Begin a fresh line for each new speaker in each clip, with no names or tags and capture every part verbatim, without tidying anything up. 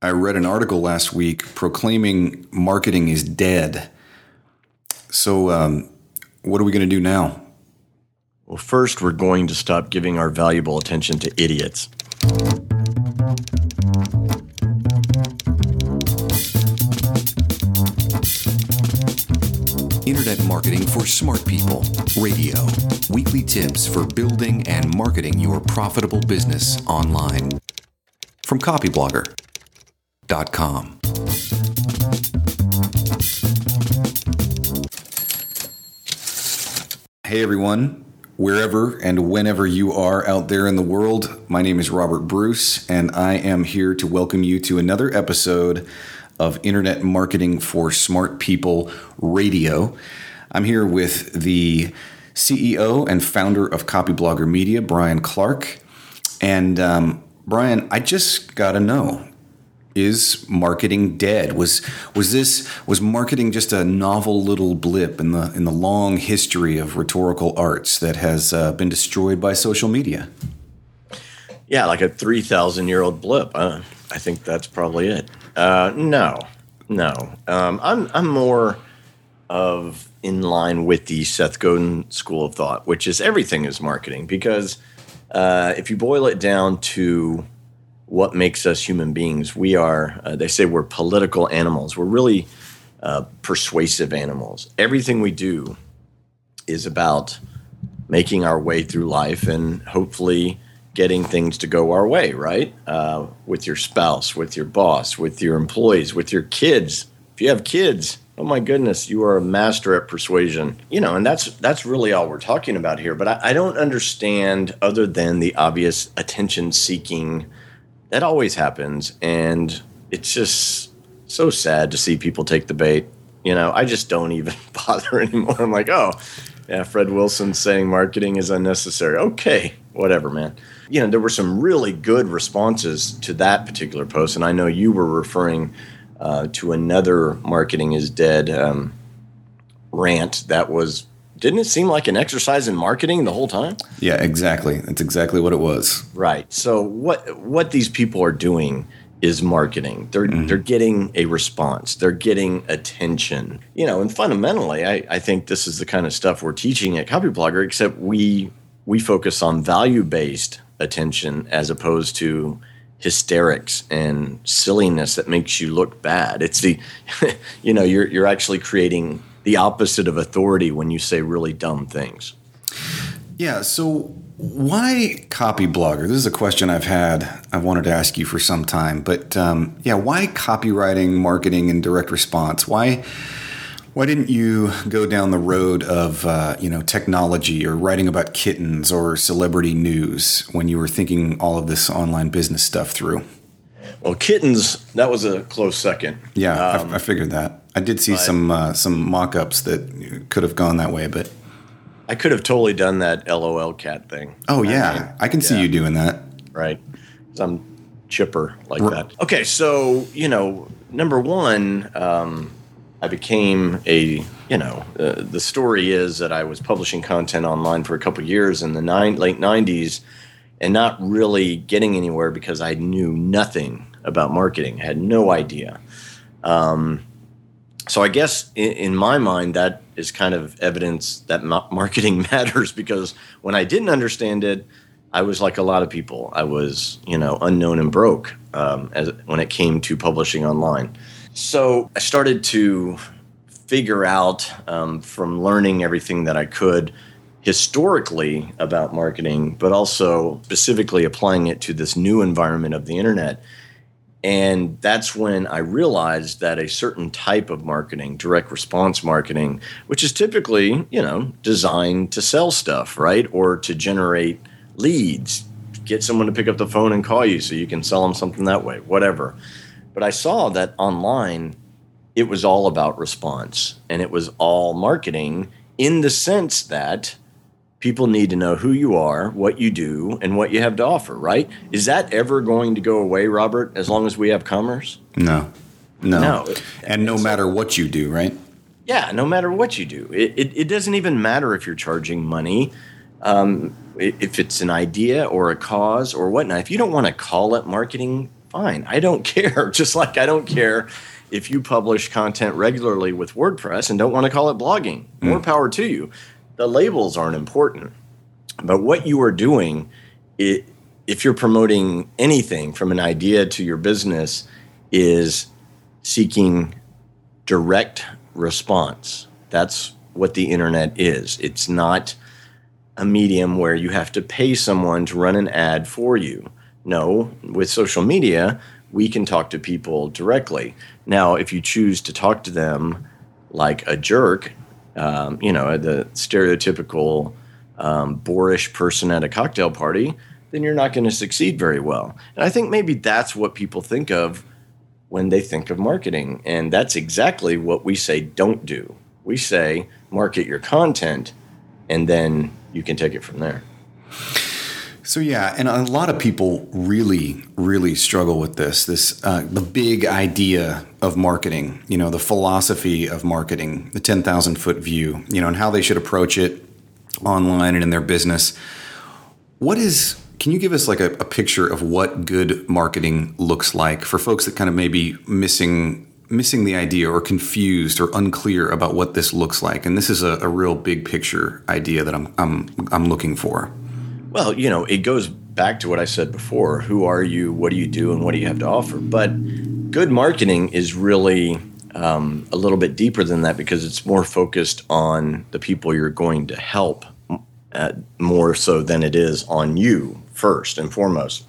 I read an article last week proclaiming marketing is dead. So, um, what are we going to do now?
Well, first, we're going to stop giving our valuable attention to idiots.
Internet Marketing for Smart People Radio. Weekly tips for building and marketing your profitable business online. From copyblogger dot com.
Hey everyone, wherever and whenever you are out there in the world, my name is Robert Bruce, and I am here to welcome you to another episode of Internet Marketing for Smart People Radio. I'm here with the C E O and founder of Copyblogger Media, Brian Clark. And um, Brian, I just got to know, is marketing dead? Was was this was marketing just a novel little blip in the in the long history of rhetorical arts that has uh, been destroyed by social media?
Yeah, like a three thousand year old blip. Uh, I think that's probably it. Uh, no, no. Um, I'm I'm more of in line with the Seth Godin school of thought, which is everything is marketing. Because uh, if you boil it down to what makes us human beings, we are, uh, they say we're political animals. We're really uh, persuasive animals. Everything we do is about making our way through life and hopefully getting things to go our way, right? Uh, with your spouse, with your boss, with your employees, with your kids. If you have kids, oh my goodness, you are a master at persuasion. You know, and that's that's really all we're talking about here. But I, I don't understand, other than the obvious attention-seeking that always happens, and it's just so sad to see people take the bait. You know, I just don't even bother anymore. I'm like, oh, yeah, Fred Wilson saying marketing is unnecessary. Okay, whatever, man. You know, there were some really good responses to that particular post, and I know you were referring uh, to another marketing is dead um, rant that was, didn't it seem like an exercise in marketing the whole time?
Yeah, exactly. That's exactly what it was.
Right. So what what these people are doing is marketing. They're mm-hmm. they're getting a response. They're getting attention. You know, and fundamentally, I, I think this is the kind of stuff we're teaching at Copyblogger, except we we focus on value-based attention as opposed to hysterics and silliness that makes you look bad. It's the, you know, you're you're actually creating the opposite of authority when you say really dumb things.
Yeah, so why Copyblogger? This is a question I've had, I've wanted to ask you for some time. But um, yeah, why copywriting, marketing, and direct response? Why why didn't you go down the road of uh, you know technology or writing about kittens or celebrity news when you were thinking all of this online business stuff through?
Well, kittens, that was a close second.
Yeah,
um,
I, I figured that. I did see some uh, some mock-ups that could have gone that way, but
I could have totally done that LOL cat thing.
Oh, yeah.
I, mean,
I can see
yeah.
you doing that.
Right. I'm chipper like R- that. Okay, so, you know, number one, um, I became a, you know, uh, the story is that I was publishing content online for a couple of years in the nine, late nineties and not really getting anywhere because I knew nothing about marketing. I had no idea. Um So I guess in, in my mind, that is kind of evidence that ma- marketing matters, because when I didn't understand it, I was like a lot of people. I was, you know, unknown and broke um, as when it came to publishing online. So I started to figure out um, from learning everything that I could historically about marketing, but also specifically applying it to this new environment of the internet. And that's when I realized that a certain type of marketing, direct response marketing, which is typically, you know, designed to sell stuff, right? Or to generate leads, get someone to pick up the phone and call you so you can sell them something that way, whatever. But I saw that online, it was all about response, and it was all marketing in the sense that people need to know who you are, what you do, and what you have to offer, right? Is that ever going to go away, Robert, as long as we have commerce?
No. No.
No.
And no matter what you do, right?
Yeah, no matter what you do. It, it, it doesn't even matter if you're charging money, um, if it's an idea or a cause or whatnot. If you don't want to call it marketing, fine. I don't care. Just like I don't care if you publish content regularly with WordPress and don't want to call it blogging. More mm. power to you. The labels aren't important. But what you are doing, it, if you're promoting anything from an idea to your business, is seeking direct response. That's what the internet is. It's not a medium where you have to pay someone to run an ad for you. No, with social media, we can talk to people directly. Now, if you choose to talk to them like a jerk, um, you know, the stereotypical um, boorish person at a cocktail party, then you're not going to succeed very well. And I think maybe that's what people think of when they think of marketing. And that's exactly what we say don't do. We say market your content, and then you can take it from there.
So yeah, and a lot of people really, really struggle with this, this uh, the big idea of marketing, you know, the philosophy of marketing, the ten thousand foot view, you know, and how they should approach it online and in their business. What is, can you give us like a, a picture of what good marketing looks like for folks that kind of may be missing missing the idea or confused or unclear about what this looks like? And this is a, a real big picture idea that I'm I'm I'm looking for.
Well, you know, it goes back to what I said before. Who are you? What do you do? And what do you have to offer? But good marketing is really um, a little bit deeper than that, because it's more focused on the people you're going to help uh, more so than it is on you first and foremost.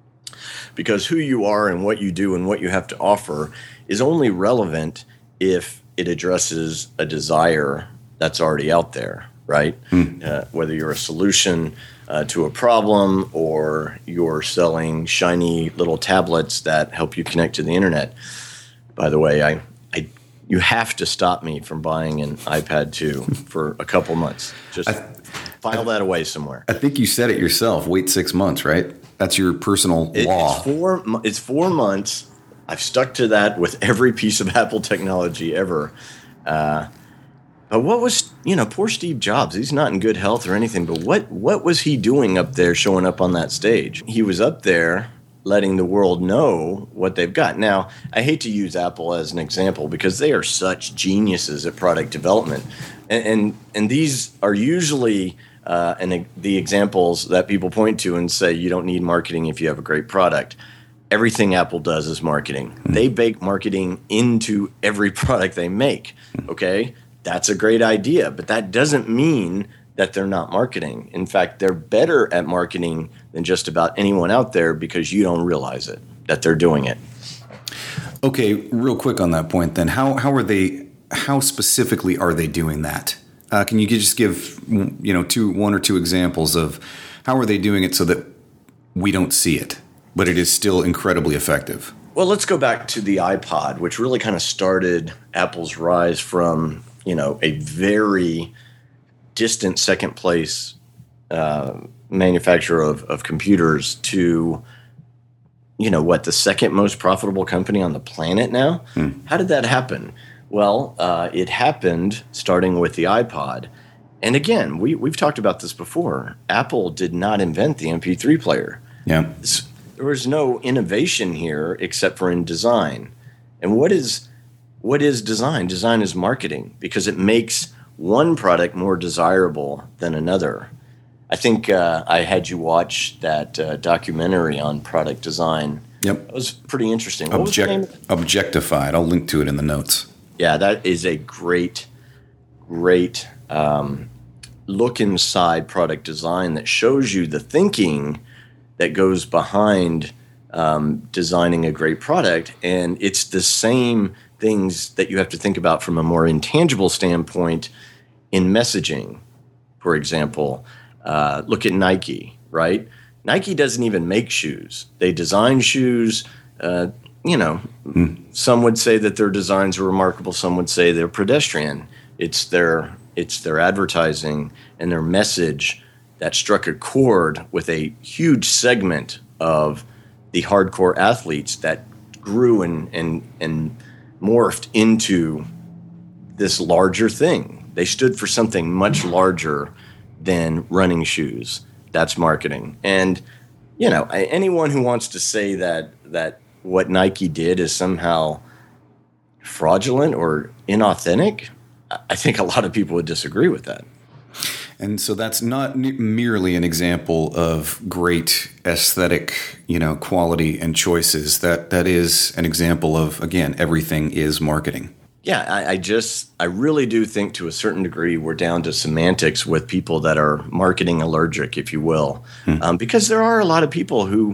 Because who you are and what you do and what you have to offer is only relevant if it addresses a desire that's already out there, right? Hmm. Uh, whether you're a solution uh, to a problem or you're selling shiny little tablets that help you connect to the internet. By the way, I, I you have to stop me from buying an iPad two for a couple months. Just I, file I, that away somewhere.
I think you said it yourself. Wait six months, right? That's your personal it, law.
It's four, it's four months. I've stuck to that with every piece of Apple technology ever. Uh, but what was, you know, poor Steve Jobs, he's not in good health or anything, but what, what was he doing up there showing up on that stage? He was up there letting the world know what they've got. Now, I hate to use Apple as an example because they are such geniuses at product development. And, and, and these are usually uh, and the examples that people point to and say you don't need marketing if you have a great product. Everything Apple does is marketing. Mm-hmm. They bake marketing into every product they make, okay? That's a great idea, but that doesn't mean that they're not marketing. In fact, they're better at marketing than just about anyone out there because you don't realize it, that they're doing it.
Okay, real quick on that point then. How how are they, how specifically are they doing that? Uh, can you just give, you know, two, one or two examples of how are they doing it so that we don't see it, but it is still incredibly effective?
Well, let's go back to the iPod, which really kind of started Apple's rise from, you know, a very distant second place uh, manufacturer of, of computers to, you know, what, the second most profitable company on the planet now? Hmm. How did that happen? Well, uh, it happened starting with the iPod. And again, we, we've talked about this before. Apple did not invent the M P three player.
Yeah.
It's, there was no innovation here except for in design. And what is what is design? Design is marketing because it makes one product more desirable than another. I think uh, I had you watch that uh, documentary on product design.
Yep.
It was pretty interesting. What
Object,
was the name?
Objectified. I'll link to it in the notes.
Yeah, that is a great, great um, look inside product design that shows you the thinking that goes behind um, designing a great product. And it's the same things that you have to think about from a more intangible standpoint in messaging. For example, uh, look at Nike, right? Nike doesn't even make shoes. They design shoes. Uh, you know, mm. some would say that their designs are remarkable. Some would say they're pedestrian. It's their it's their advertising and their message that struck a chord with a huge segment of the hardcore athletes that grew and and and morphed into this larger thing. They stood for something much larger than running shoes. That's marketing. And, you know, anyone who wants to say that that what Nike did is somehow fraudulent or inauthentic, I think a lot of people would disagree with that.
And so that's not n- merely an example of great aesthetic, you know, quality and choices. That that is an example of, again, everything is marketing.
Yeah, I, I just, I really do think to a certain degree we're down to semantics with people that are marketing allergic, if you will. Hmm. Um, because there are a lot of people who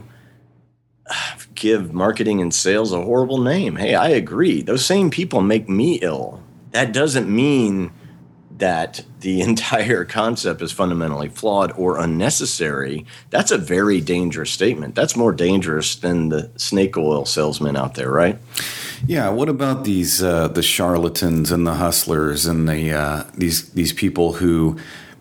give marketing and sales a horrible name. Hey, I agree. Those same people make me ill. That doesn't mean that the entire concept is fundamentally flawed or unnecessary. That's a very dangerous statement. That's more dangerous than the snake oil salesman out there, right?
Yeah. What about these uh, the charlatans and the hustlers and the uh, these these people who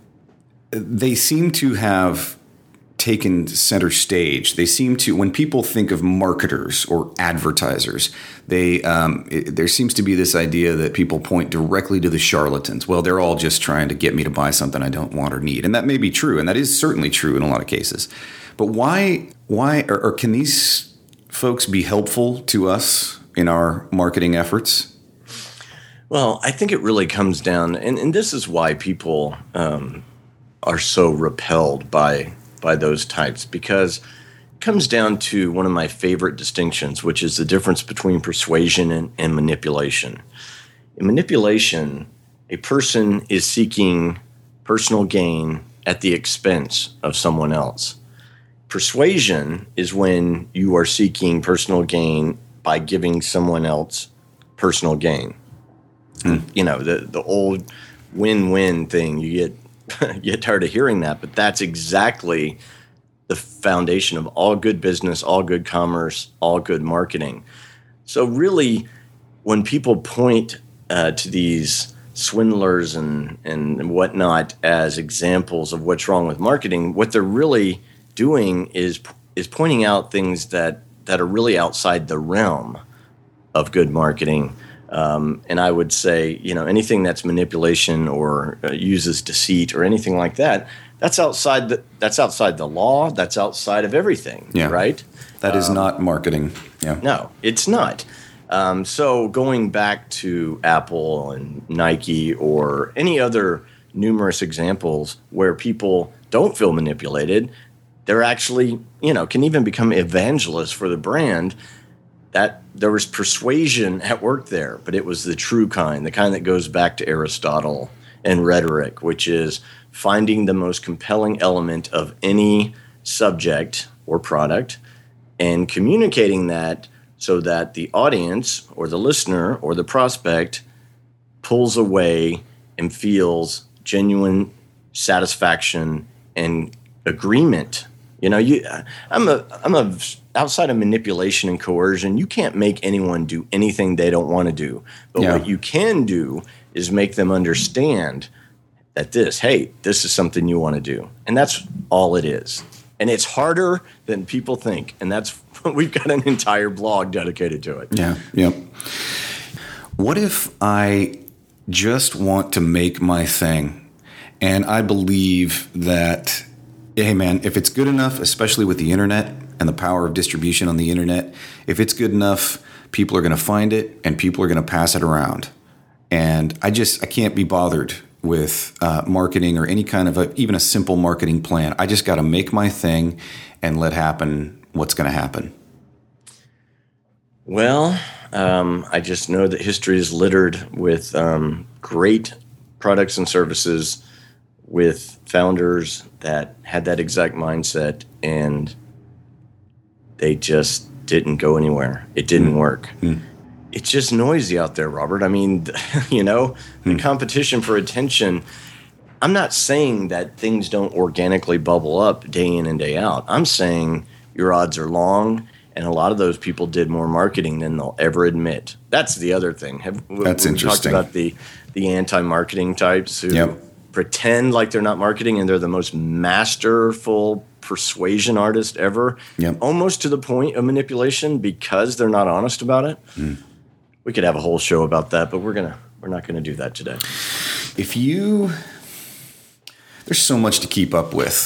they seem to have taken center stage? They seem to, when people think of marketers or advertisers, they um, it, there seems to be this idea that people point directly to the charlatans. Well, they're all just trying to get me to buy something I don't want or need, and that may be true, and that is certainly true in a lot of cases. But why why or, or can these folks be helpful to us in our marketing efforts?
Well, I think it really comes down, and, and this is why people um, are so repelled by by those types, because it comes down to one of my favorite distinctions, which is the difference between persuasion and, and manipulation. In manipulation, a person is seeking personal gain at the expense of someone else. Persuasion is when you are seeking personal gain by giving someone else personal gain. Hmm. You know, the, the old win-win thing, you get you get tired of hearing that, but that's exactly the foundation of all good business, all good commerce, all good marketing. So really, when people point uh, to these swindlers and, and whatnot as examples of what's wrong with marketing, what they're really doing is is pointing out things that, that are really outside the realm of good marketing. Um, and I would say, you know, anything that's manipulation or uh, uses deceit or anything like that, that's outside the that's outside the law. That's outside of everything,
yeah.
right?
That is
um,
not marketing. Yeah.
No, it's not. Um, so going back to Apple and Nike or any other numerous examples where people don't feel manipulated, they're actually, you know, can even become evangelists for the brand. That there was persuasion at work there, but it was the true kind, the kind that goes back to Aristotle and rhetoric, which is finding the most compelling element of any subject or product and communicating that so that the audience or the listener or the prospect pulls away and feels genuine satisfaction and agreement. You know, you, I'm a, I'm a, outside of manipulation and coercion, you can't make anyone do anything they don't want to do. But yeah. What you can do is make them understand that this, hey, this is something you want to do. And that's all it is. And it's harder than people think. And that's, we've got an entire blog dedicated to it.
Yeah, yeah. What if I just want to make my thing and I believe that, hey, man, if it's good enough, especially with the internet and the power of distribution on the internet, if it's good enough, people are going to find it and people are going to pass it around. And I just, I can't be bothered with uh, marketing or any kind of a, even a simple marketing plan. I just got to make my thing and let happen what's going to happen.
Well, um, I just know that history is littered with um, great products and services with founders that had that exact mindset, and they just didn't go anywhere. It didn't mm. work. Mm. It's just noisy out there, Robert. I mean, you know, mm. the competition for attention. I'm not saying that things don't organically bubble up day in and day out. I'm saying your odds are long, and a lot of those people did more marketing than they'll ever admit. That's the other thing. Have,
That's
we
interesting.
We talked about the, the anti-marketing types who yep. pretend like they're not marketing, and they're the most masterful persuasion artist ever,
yep.
almost to the point of manipulation because they're not honest about it. Mm. We could have a whole show about that, but we're gonna we're not gonna do that today.
If you, there's so much to keep up with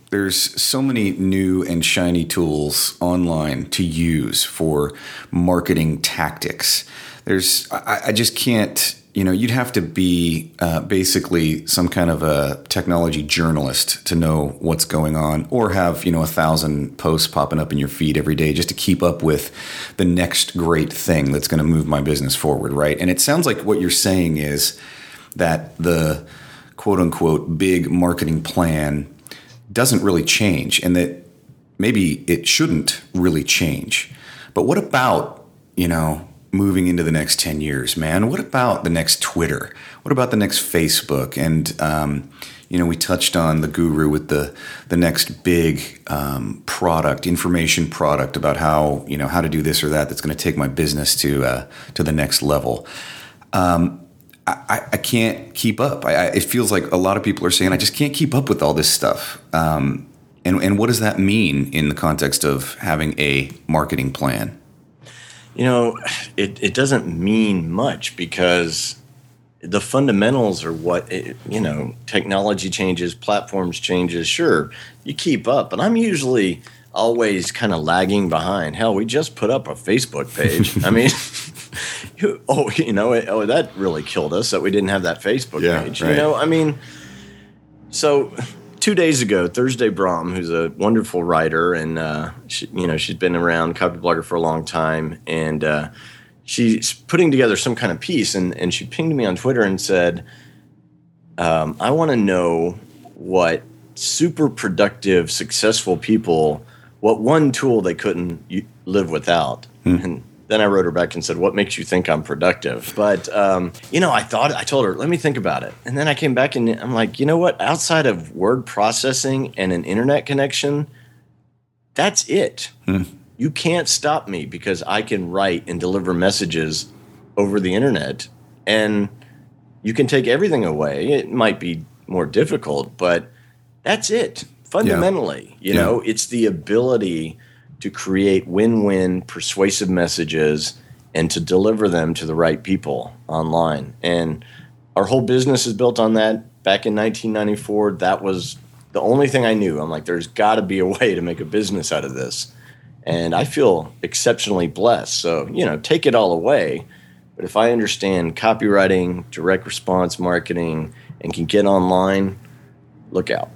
there's so many new and shiny tools online to use for marketing tactics. There's, I, I just can't, you know, you'd have to be uh, basically some kind of a technology journalist to know what's going on, or have, you know, a thousand posts popping up in your feed every day just to keep up with the next great thing that's going to move my business forward, right? And it sounds like what you're saying is that the quote unquote big marketing plan doesn't really change, and that maybe it shouldn't really change. But what about, you know, moving into the next ten years, man? What about the next Twitter? What about the next Facebook? And, um, you know, we touched on the guru with the, the next big um, product, information product about how, you know, how to do this or that that's going to take my business to uh, to the next level. Um, I, I can't keep up. I, I, it feels like a lot of people are saying, I just can't keep up with all this stuff. Um, and, and what does that mean in the context of having a marketing plan?
You know, it, it doesn't mean much, because the fundamentals are what, it, you know, technology changes, platforms changes. Sure, you keep up, but I'm usually always kind of lagging behind. Hell, we just put up a Facebook page. I mean, oh, you know, oh, that really killed us that we didn't have that Facebook
yeah,
page.
Right.
You know, I mean, so two days ago, Thursday Brahm, who's a wonderful writer, and uh, she, you know, she's been around Copyblogger for a long time, and uh, she's putting together some kind of piece, and, and she pinged me on Twitter and said, um, I want to know what super productive, successful people, what one tool they couldn't live without. Hmm. And then I wrote her back and said, what makes you think I'm productive? But, um, you know, I thought, I told her, let me think about it. And then I came back and I'm like, you know what? Outside of word processing and an internet connection, that's it. Hmm. You can't stop me, because I can write and deliver messages over the internet, and you can take everything away. It might be more difficult, but that's it. Fundamentally, yeah. you yeah. know, it's the ability to create win-win persuasive messages and to deliver them to the right people online. And our whole business is built on that. Back in nineteen ninety-four, that was the only thing I knew. I'm like, there's got to be a way to make a business out of this. And I feel exceptionally blessed. So, you know, take it all away. But if I understand copywriting, direct response marketing, and can get online, look out.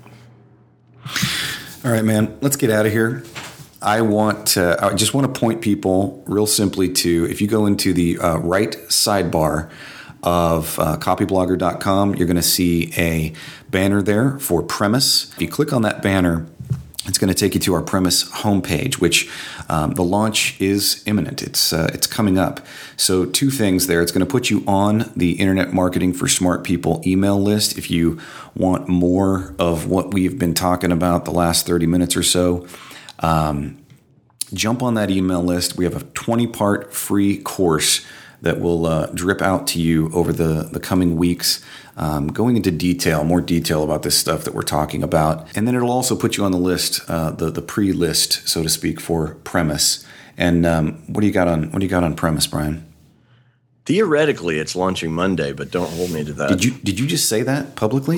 All right, man, let's get out of here. I want to, I just want to point people real simply to, if you go into the uh, right sidebar of uh, copyblogger dot com, you're going to see a banner there for Premise. If you click on that banner, it's going to take you to our Premise homepage, which um, the launch is imminent. It's uh, it's coming up. So two things there. It's going to put you on the Internet Marketing for Smart People email list if you want more of what we've been talking about the last thirty minutes or so. Um, jump on that email list. We have a twenty-part free course that will uh, drip out to you over the, the coming weeks, um, going into detail, more detail about this stuff that we're talking about. And then it'll also put you on the list, uh, the the pre-list, so to speak, for Premise. And um, what do you got on what do you got on Premise, Brian?
Theoretically, it's launching Monday, but don't hold me to that.
Did you did you just say that publicly?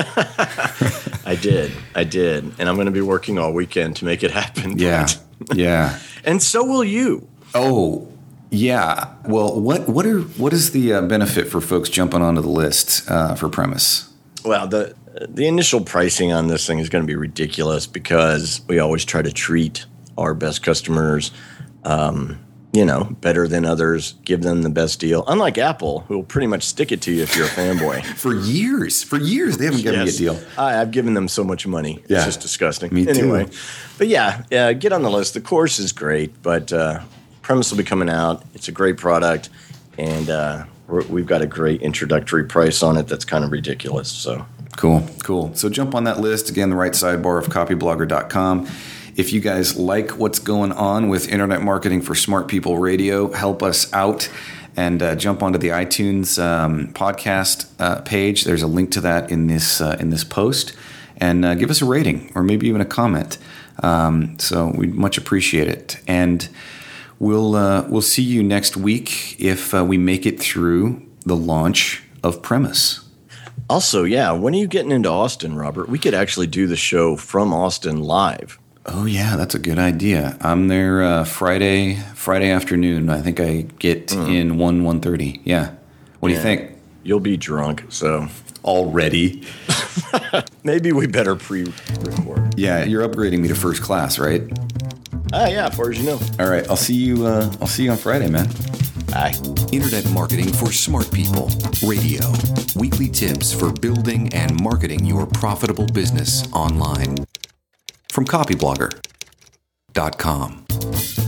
I did. I did. And I'm going to be working all weekend to make it happen.
Yeah. Yeah.
And so will you.
Oh, yeah. Well, what what are what is the uh, benefit for folks jumping onto the list uh, for Premise?
Well, the the initial pricing on this thing is going to be ridiculous, because we always try to treat our best customers um you know, better than others, give them the best deal. Unlike Apple, who will pretty much stick it to you if you're a fanboy.
For years. For years, they haven't given yes. me a deal.
I, I've given them so much money.
Yeah.
It's just disgusting.
Me
anyway,
too.
But yeah, uh, get on the list. The course is great, but uh, Premise will be coming out. It's a great product, and uh, we're, we've got a great introductory price on it that's kind of ridiculous. So
Cool, cool. So jump on that list. Again, the right sidebar of copyblogger dot com. If you guys like what's going on with Internet Marketing for Smart People Radio, help us out and uh, jump onto the iTunes um, podcast uh, page. There's a link to that in this uh, in this post, and uh, give us a rating or maybe even a comment. Um, so we'd much appreciate it. And we'll uh, we'll see you next week if uh, we make it through the launch of Premise.
Also, yeah, when are you getting into Austin, Robert? We could actually do the show from Austin live.
Oh yeah, that's a good idea. I'm there uh, Friday Friday afternoon. I think I get mm. in one one thirty. Yeah. What yeah. do you think?
You'll be drunk, so
already.
Maybe we better pre-record.
Yeah, you're upgrading me to first class, right?
Ah, yeah, as far as you know.
All right, I'll see you. Uh, I'll see you on Friday, man.
Bye.
Internet Marketing for Smart People Radio. Weekly tips for building and marketing your profitable business online. From copyblogger dot com.